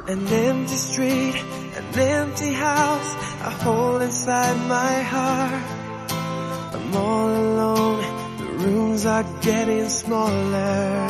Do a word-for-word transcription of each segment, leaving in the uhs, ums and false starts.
An empty street, an empty house I hold inside my heart. I'm all alone, the rooms are getting smaller.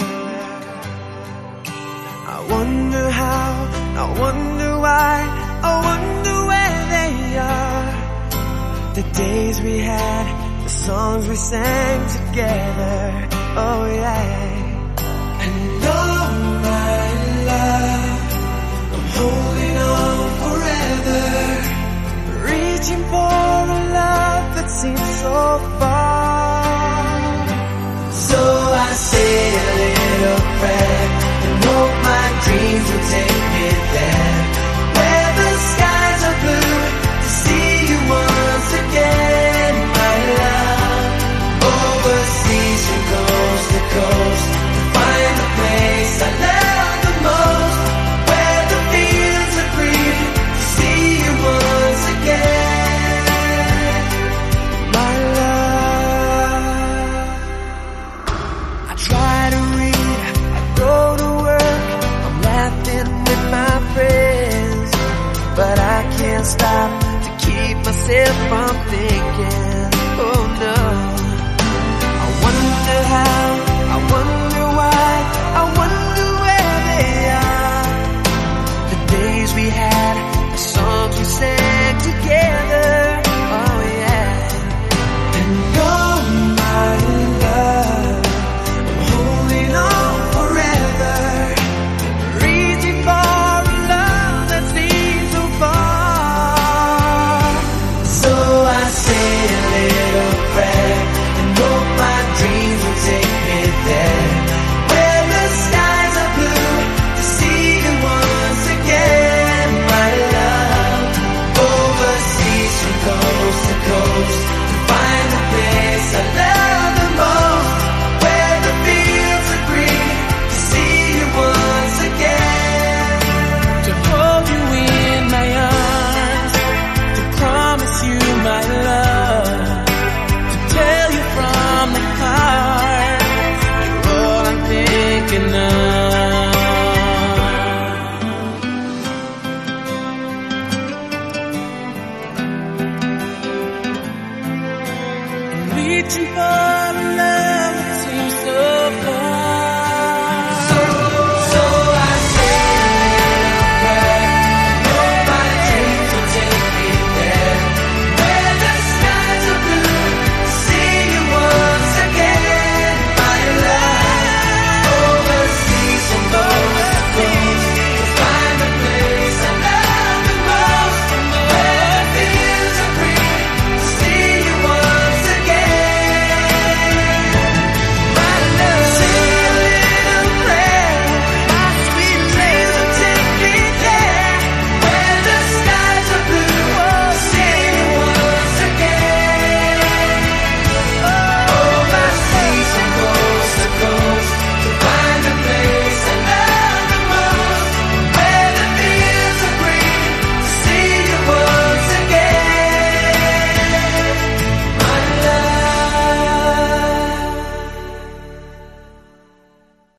I wonder how, I wonder why, I wonder where they are. The days we had, the songs we sang together, oh yeah. And oh my love, I'm holding on forever, reaching for a love that seems so far. So I say a little prayer and hope my dreams will take me there, where the skies are blue, to see you once again, my love. Overseas from coast to coast, to find the place I love the most, where the fields are green, to see you once again, my love. I try to read, I go to work, I'm laughing with my friends, but I can't stop to keep myself from thinking, oh no. I wonder how, I wonder why, I wonder where they are. The days we had, the songs we sang together, oh yeah. And oh my love, I'm holding on forever, reaching for a love that seems so far. So I say a little prayer and hope my dreams will take me there, where the skies are blue, to see you once again, my love. Overseas from coast to coast, to find the place I love the most, where the fields are green, to see you once again, to hold you in my arms, to promise you my love, to tell you from the heart, you're all I'm thinking of. Reaching for a love that seems so far.